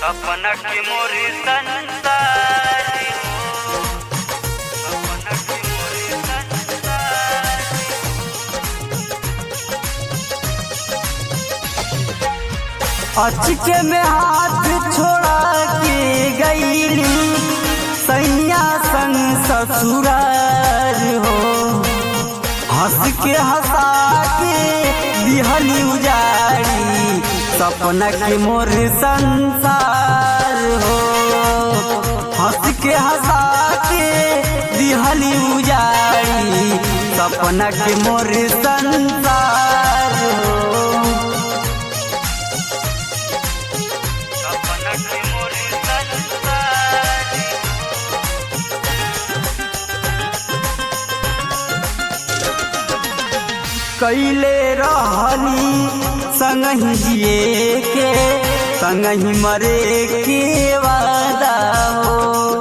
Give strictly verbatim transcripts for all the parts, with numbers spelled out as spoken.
सपना की मोरी संसारी हो, सपना की मोरी संसारी। अचके में हाथ छोड़ा के गईली सैया संग ससुरार हो, हंस के हंसा के दिहली उजाड़ी सपना के मोर संसार हो, हंस के हंसा के दिहली उजाड़ी सपना के मोर संसार हो। सपना की मोरी संसारी कैले रहनी संगहि जिए के संगहि मरे के वादा हो,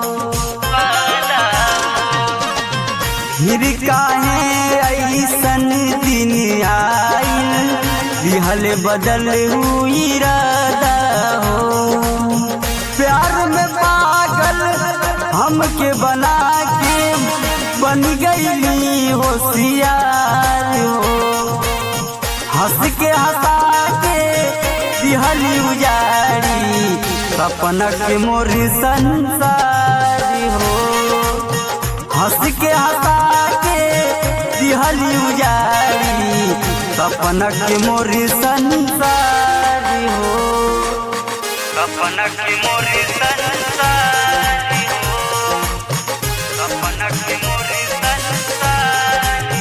फिर काहे ऐसन दिन आइल दिहल बदल हुई इरादा हो। प्यार में पागल हमके बना के बन गईली होशियार हो, हंस के हंसा के दिहली उजाड़ी सपना के मोर संसारी हो, हंस के हंसा के दिहली उजाड़ी सपना के मोर संसारी हो। सपना की मोरी संसारी हो, सपना की मोरी संसारी।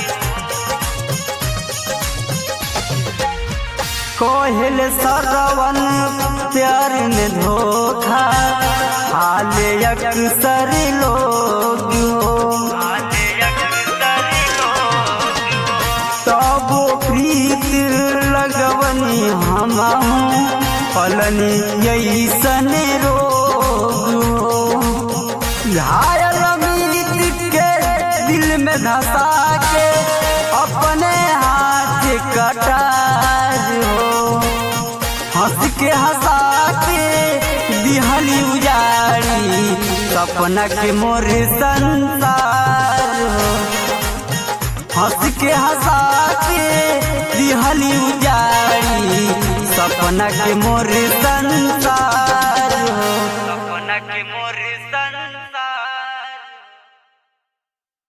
कोहल सरवन प्यार में धोखा हाले अक्सर लोग हो, आले अक्सर लोग तबो प्रीत लगवनी हम पलनी ऐसन रोग हो। घायल अमित के दिल में धसा के अपने हाथ कटार हो, हंस के हंसा के दिहली उजाड़ी सपना के मोर संसार हो, हंस के हंसा के दिहली उजाड़ी सपना के मोर संसार हो। सपना की मोरी